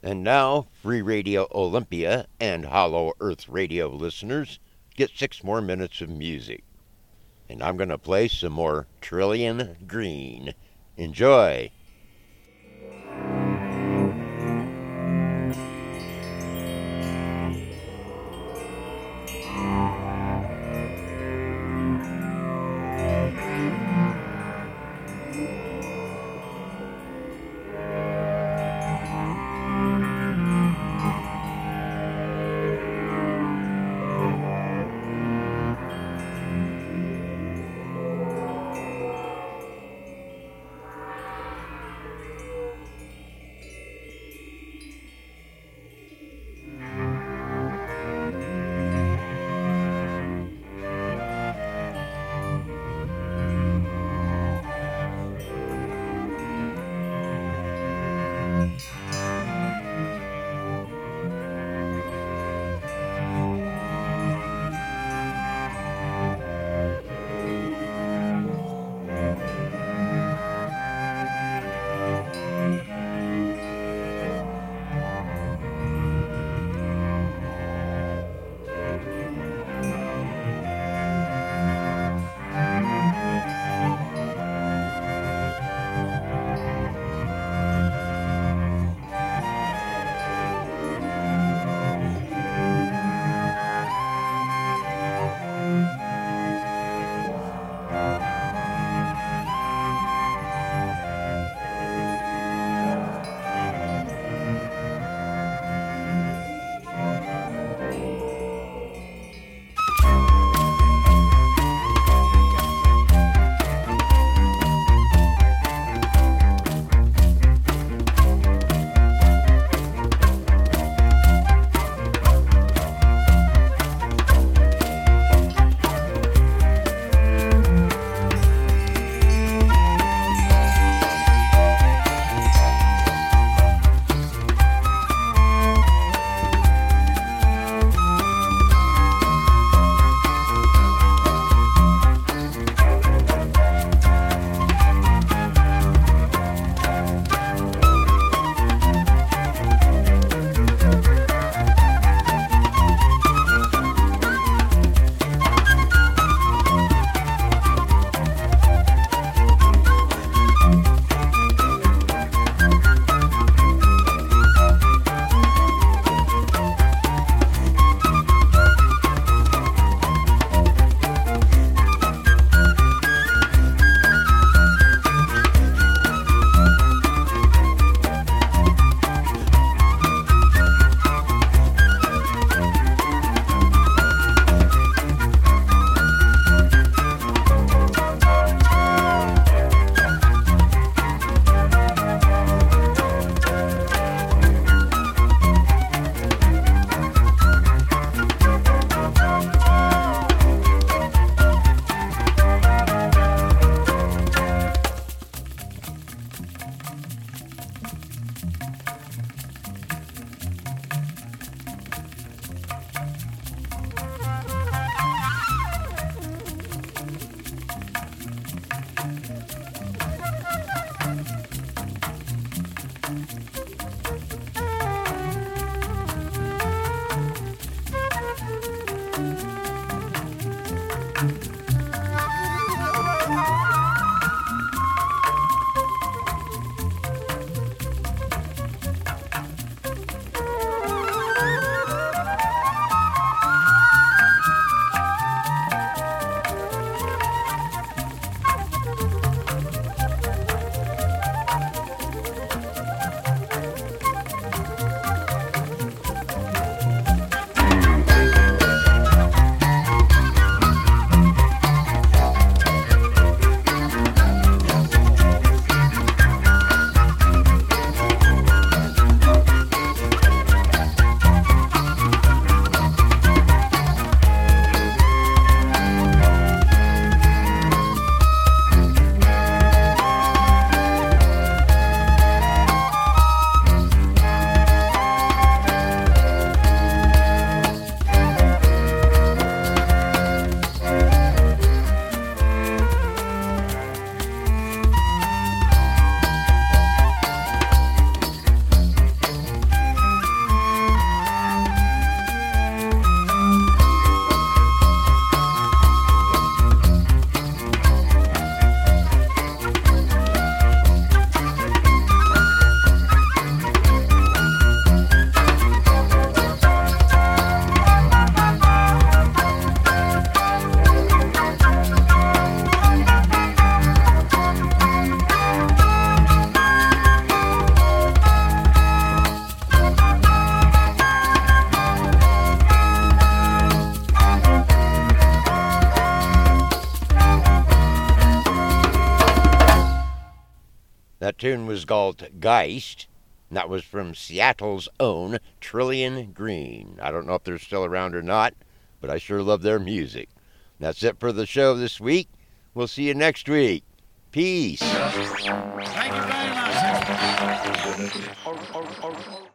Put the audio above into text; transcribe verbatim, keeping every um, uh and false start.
And now, Free Radio Olympia and Hollow Earth Radio listeners get six more minutes of music. And I'm going to play some more Trillion Green. Enjoy! tune was called Geist, and that was from Seattle's own Trillion Green. I don't know if they're still around or not, but I sure love their music. That's it for the show this week. We'll see you next week. Peace. Thank you very much.